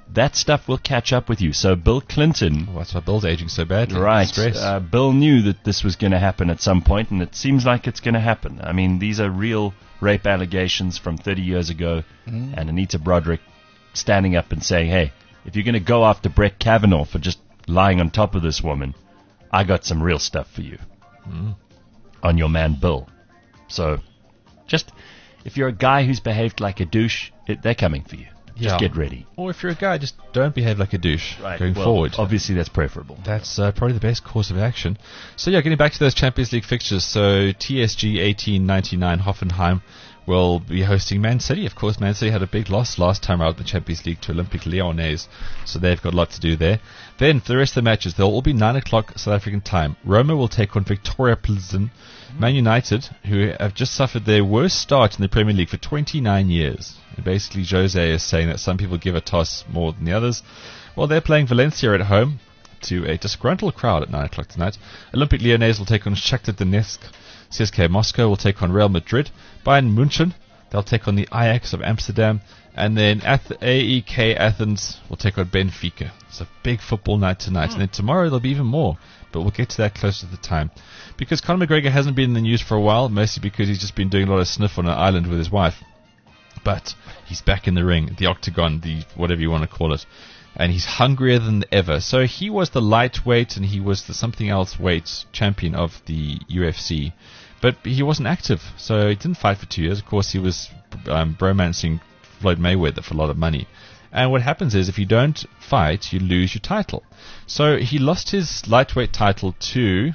that stuff will catch up with you. So Bill Clinton... Well, that's why Bill's aging so badly. Right. Stress. Uh, Bill knew that this was going to happen at some point, and it seems like it's going to happen. I mean, these are real rape allegations from thirty years ago, Mm. and Anita Broderick standing up and saying, hey, if you're going to go after Brett Kavanaugh for just lying on top of this woman, I got some real stuff for you Mm. on your man Bill. So, just, if you're a guy who's behaved like a douche, it, they're coming for you. Just Yeah. get ready. Or if you're a guy, just don't behave like a douche Right. going Well, forward. Obviously, that's preferable. That's uh, probably the best course of action. So yeah, getting back to those Champions League fixtures. So T S G eighteen ninety-nine Hoffenheim will be hosting Man City. Of course, Man City had a big loss last time out in the Champions League to Olympique Lyonnais, so they've got a lot to do there. Then for the rest of the matches, they'll all be nine o'clock South African time. Roma will take on Victoria Plzen. Man United, who have just suffered their worst start in the Premier League for twenty-nine years. And basically, Jose is saying that some people give a toss more than the others. Well, they're playing Valencia at home to a disgruntled crowd at nine o'clock tonight. Olympique Lyonnais will take on Shakhtar Donetsk. C S K Moscow will take on Real Madrid. Bayern München, they'll take on the Ajax of Amsterdam. And then Ath- A E K Athens will take on Benfica. It's a big football night tonight. Mm. And then tomorrow there'll be even more. But we'll get to that closer to the time. Because Conor McGregor hasn't been in the news for a while, mostly because he's just been doing a lot of sniff on an island with his wife. But he's back in the ring, the octagon, the whatever you want to call it. And he's hungrier than ever. So he was the lightweight and he was the something else weight champion of the U F C. But he wasn't active, so he didn't fight for two years. Of course, he was um, bromancing Floyd Mayweather for a lot of money. And what happens is, if you don't fight, you lose your title. So he lost his lightweight title to,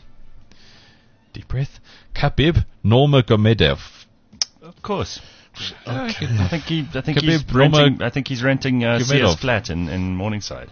deep breath, Khabib Nurmagomedov. Of course. Okay. I think he. I think Khabib he's renting. I think he's renting uh, Nurmagomedov. Sears flat in, in Morningside.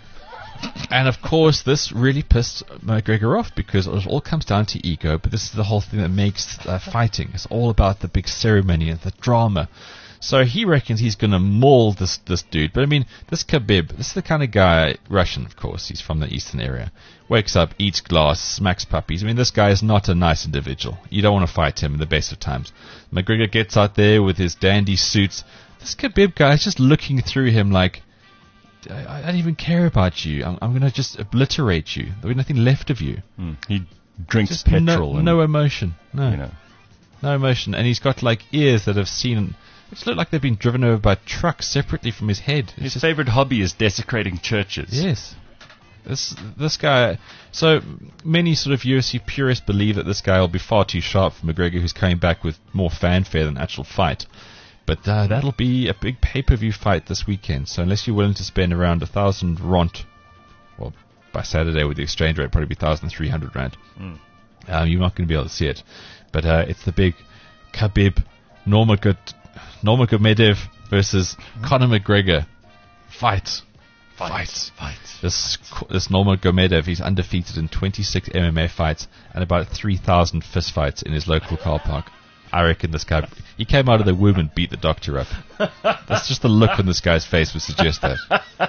And of course, this really pissed McGregor off because it all comes down to ego. But this is the whole thing that makes uh, fighting. It's all about the big ceremony and the drama. So he reckons he's going to maul this this dude. But I mean, this Khabib, this is the kind of guy, Russian, of course. He's from the eastern area. Wakes up, eats glass, smacks puppies. I mean, this guy is not a nice individual. You don't want to fight him in the best of times. McGregor gets out there with his dandy suits. This Khabib guy is just looking through him like, I, I don't even care about you. I'm, I'm going to just obliterate you. There'll be nothing left of you. Mm. He drinks just petrol. No, and, no emotion. No. You know. No emotion. And he's got like ears that have seen... It's look like they've been driven over by trucks separately from his head. His favorite hobby is desecrating churches. Yes. This this guy... So, many sort of U F C purists believe that this guy will be far too sharp for McGregor, who's coming back with more fanfare than actual fight. But uh, that'll be a big pay-per-view fight this weekend. So unless you're willing to spend around a thousand rand, well, by Saturday with the exchange rate, probably be one thousand three hundred rand, Mm. um, you're not going to be able to see it. But uh, it's the big Khabib Nurmagomedov Nurmagomedov versus Conor McGregor fight. Fight. Fight. This this Nurmagomedov, he's undefeated in twenty-six M M A fights and about three thousand fist fights in his local car park. I reckon this guy, he came out of the womb and beat the doctor up. That's just the look on this guy's face would suggest that.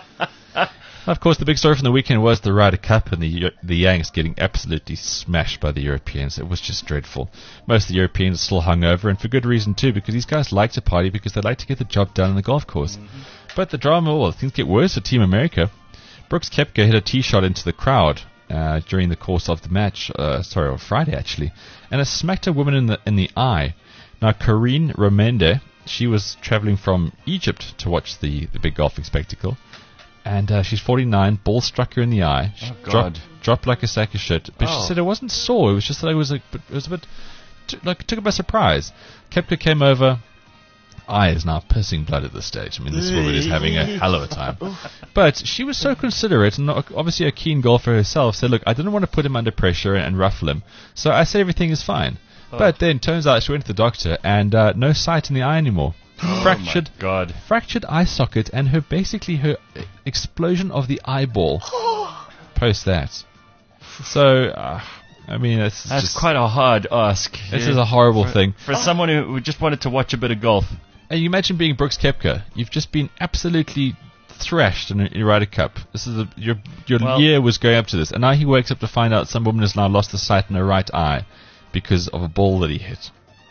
Of course, the big story from the weekend was the Ryder Cup and the the Yanks getting absolutely smashed by the Europeans. It was just dreadful. Most of the Europeans are still hungover, and for good reason too, because these guys like to party because they like to get the job done on the golf course. Mm-hmm. But the drama, well, things get worse for Team America. Brooks Koepka hit a tee shot into the crowd uh, during the course of the match, uh, sorry, on Friday actually, and it smacked a woman in the in the eye. Now, Corinne Romende, she was traveling from Egypt to watch the, the big golfing spectacle. And uh, she's forty-nine, ball struck her in the eye. She Oh, God. dropped, dropped like a sack of shit. But Oh. she said it wasn't sore. It was just that it was a, it was a bit, t- like, it took her by surprise. Koepka came over. Eye is now pissing blood at this stage. I mean, this woman is having a hell of a time. But she was so considerate, and not- obviously a keen golfer herself, said, look, I didn't want to put him under pressure and ruffle him. So I said everything is fine. Oh. But then, turns out she went to the doctor, and uh, no sight in the eye anymore. fractured, Oh my God. fractured eye socket, and her basically her explosion of the eyeball. Post that. So, uh, I mean, it's That's just, quite a hard ask. This Yeah. is a horrible for, thing. For someone who, who just wanted to watch a bit of golf. And you imagine being Brooks Koepka. You've just been absolutely thrashed in a Ryder Cup. This is a, your your Well- year was going up to this, and now he wakes up to find out some woman has now lost the sight in her right eye because of a ball that he hit.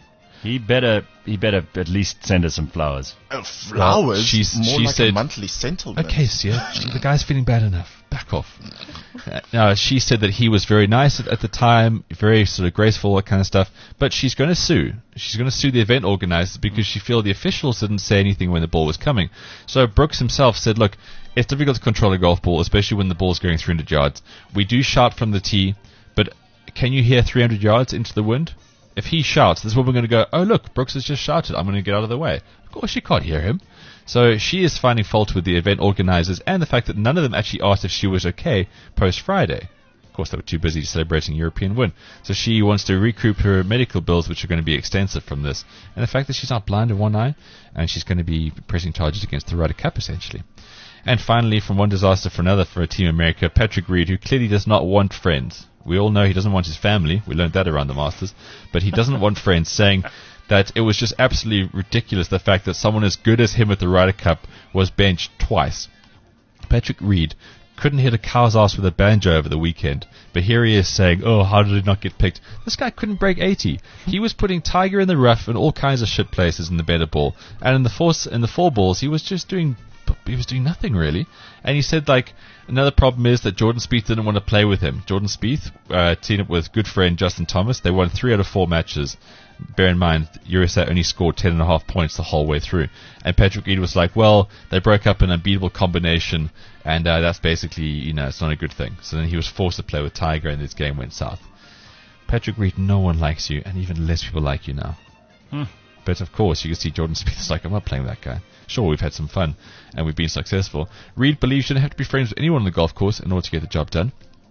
He better he better at least send her some flowers. Uh, flowers? Well, she's, More she like said, a monthly settlement. Okay, Sia, the guy's feeling bad enough. Back off. Uh, now, she said that he was very nice at, at the time, very sort of graceful, that kind of stuff, but she's going to sue. She's going to sue the event organizers because she feels the officials didn't say anything when the ball was coming. So Brooks himself said, look, it's difficult to control a golf ball, especially when the ball's going three hundred yards. We do shout from the tee, but can you hear three hundred yards into the wind? If he shouts, this is when we're going to go, oh, look, Brooks has just shouted. I'm going to get out of the way. Of course, she can't hear him. So she is finding fault with the event organizers and the fact that none of them actually asked if she was okay post-Friday. Of course, they were too busy celebrating European win. So she wants to recoup her medical bills, which are going to be extensive from this. And the fact that she's not blind in one eye, and she's going to be pressing charges against the Ryder Cup, essentially. And finally, from one disaster for another for Team America, Patrick Reed, who clearly does not want friends. We all know he doesn't want his family. We learned that around the Masters. But he doesn't want friends, saying that it was just absolutely ridiculous, the fact that someone as good as him at the Ryder Cup was benched twice. Patrick Reed couldn't hit a cow's ass with a banjo over the weekend, but here he is saying, oh, how did he not get picked? This guy couldn't break eighty. He was putting Tiger in the rough and all kinds of shit places in the better ball. And in the four, in the four balls, he was just doing... he was doing nothing really. And he said, like, another problem is that Jordan Spieth didn't want to play with him. Jordan Spieth uh, teamed up with good friend Justin Thomas. They won three out of four matches. Bear in mind, U S A only scored ten and a half points the whole way through. And Patrick Reed was like, well, they broke up an unbeatable combination, and uh, that's basically, you know, it's not a good thing. So then he was forced to play with Tiger, and this game went south. Patrick Reed, no one likes you, and even less people like you now. Hmm. But of course, you can see Jordan Spieth is like, I'm not playing with that guy. Sure, we've had some fun, and we've been successful. Reed believes you don't have to be friends with anyone on the golf course in order to get the job done.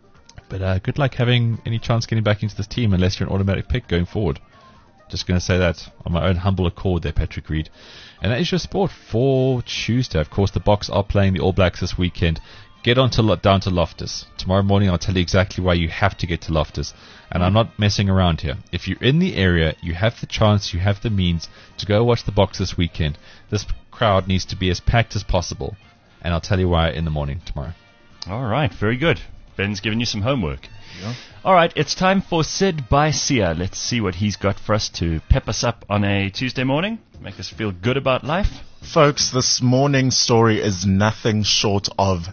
But uh, good luck having any chance getting back into this team unless you're an automatic pick going forward. Just going to say that on my own humble accord there, Patrick Reed. And that is your sport for Tuesday. Of course, the Box are playing the All Blacks this weekend. Get on to, down to Loftus. Tomorrow morning I'll tell you exactly why you have to get to Loftus. And I'm not messing around here. If you're in the area, you have the chance, you have the means to go watch the Box this weekend. This crowd needs to be as packed as possible. And I'll tell you why in the morning tomorrow. All right, very good. Ben's giving you some homework. Yeah. All right, it's time for Sid by Sia. Let's see what he's got for us to pep us up on a Tuesday morning, make us feel good about life. Folks, this morning's story is nothing short of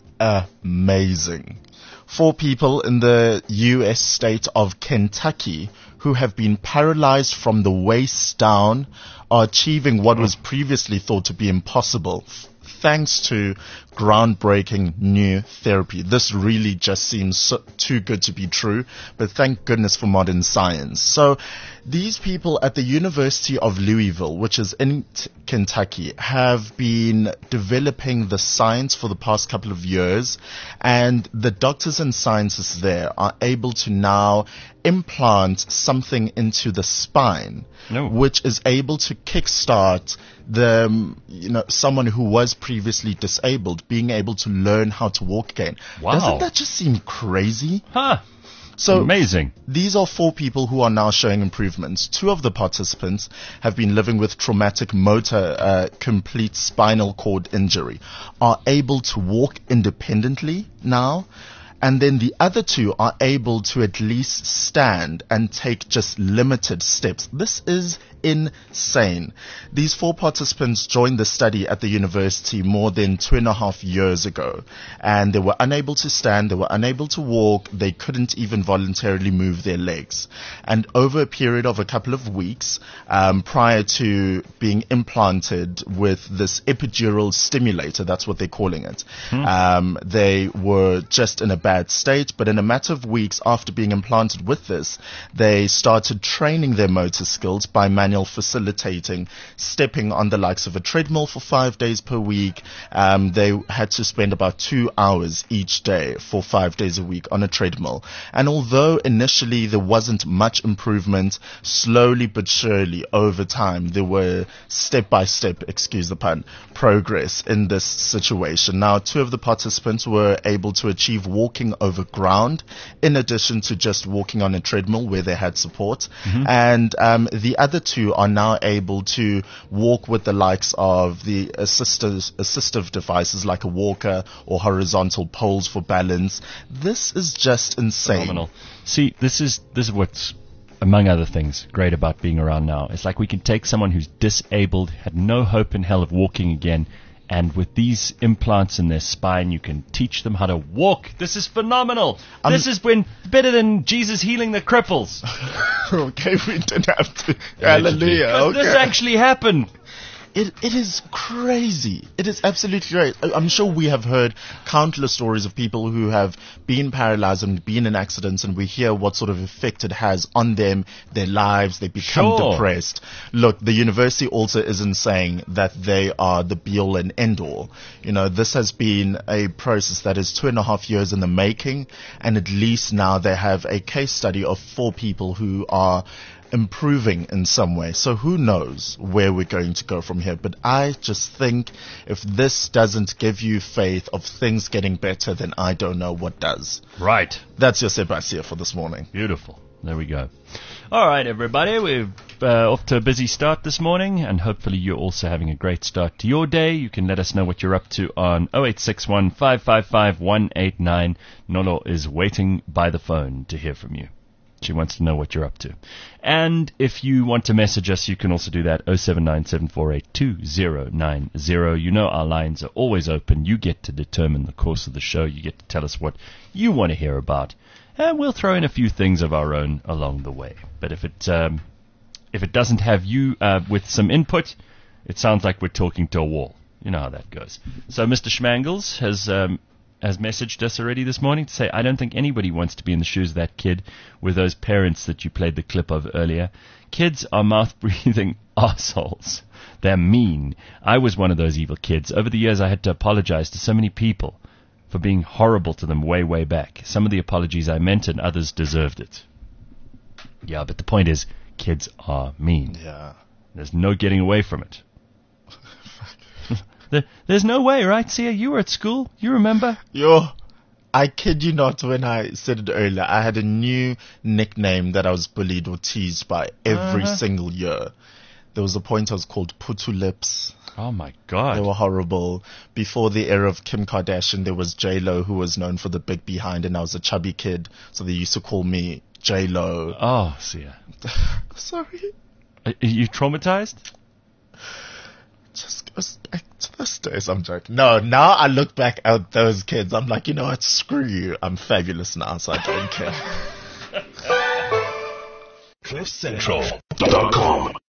amazing. Four people in the U S state of Kentucky who have been paralyzed from the waist down are achieving what was previously thought to be impossible, thanks to groundbreaking new therapy. This really just seems so, too good to be true, but thank goodness for modern science. So these people at the University of Louisville, which is in t- Kentucky, have been developing the science for the past couple of years, and the doctors and scientists there are able to now implant something into the spine, no. which is able to kickstart the, um, you know, someone who was previously disabled being able to learn how to walk again. Wow. Doesn't that just seem crazy? Huh. So amazing. These are four people who are now showing improvements. Two of the participants have been living with traumatic motor uh, complete spinal cord injury, are able to walk independently now. And then the other two are able to at least stand and take just limited steps. This is insane. These four participants joined the study at the university more than two and a half years ago. And they were unable to stand, they were unable to walk, they couldn't even voluntarily move their legs. And over a period of a couple of weeks, um, prior to being implanted with this epidural stimulator, that's what they're calling it, hmm. um, they were just in a bad state. But in a matter of weeks after being implanted with this, they started training their motor skills by manual facilitating, stepping on the likes of a treadmill for five days per week. Um, they had to spend about two hours each day for five days a week on a treadmill. And although initially there wasn't much improvement, slowly but surely over time there were step-by-step, excuse the pun, progress in this situation. Now, two of the participants were able to achieve walking over ground in addition to just walking on a treadmill where they had support. Mm-hmm. And um, the other two are now able to walk with the likes of the assistive, assistive devices like a walker or horizontal poles for balance. This is just insane. Phenomenal. See, this is this is what's among other things, great about being around now. It's like we can take someone who's disabled, had no hope in hell of walking again, and with these implants in their spine, you can teach them how to walk. This is phenomenal. Um, this is when better than Jesus healing the cripples. Okay, we didn't have to. Hallelujah. But okay. this actually happened. It it is crazy. It is absolutely right. I'm sure we have heard countless stories of people who have been paralyzed and been in accidents, and we hear what sort of effect it has on them, their lives. They become Sure. depressed. Look, the university also isn't saying that they are the be-all and end-all. You know, this has been a process that is two and a half years in the making, and at least now they have a case study of four people who are improving in some way. So who knows where we're going to go from here. But I just think if this doesn't give you faith of things getting better, then I don't know what does. Right. That's your Sebastian for this morning. Beautiful. There we go. All right, everybody. We're uh, off to a busy start this morning, and hopefully you're also having a great start to your day. You can let us know what you're up to on oh eight six one, five five five, one eight nine. Nolo is waiting by the phone to hear from you. She wants to know what you're up to. And if you want to message us, you can also do that, oh seven nine, seven four eight, two oh nine oh. You know our lines are always open. You get to determine the course of the show. You get to tell us what you want to hear about. And we'll throw in a few things of our own along the way. But if it um, if it doesn't have you uh, with some input, it sounds like we're talking to a wall. You know how that goes. So Mister Schmangles has... Um, has messaged us already this morning to say, I don't think anybody wants to be in the shoes of that kid with those parents that you played the clip of earlier. Kids are mouth-breathing assholes. They're mean. I was one of those evil kids. Over the years, I had to apologize to so many people for being horrible to them way, way back. Some of the apologies I meant and others deserved it. Yeah, but the point is, kids are mean. Yeah. There's no getting away from it. There, there's no way, right, Sia? You were at school. You remember? Yo, I kid you not, when I said it earlier, I had a new nickname that I was bullied or teased by every Uh-huh. single year. There was a point I was called Putu Lips. Oh, my God. They were horrible. Before the era of Kim Kardashian, there was J-Lo, who was known for the big behind, and I was a chubby kid, so they used to call me J-Lo. Oh, Sia. Sorry. Are, are you traumatized? Just goes back to those days. I'm joking. No, now I look back at those kids. I'm like, you know what? Screw you. I'm fabulous now, so I don't care. cliff central dot com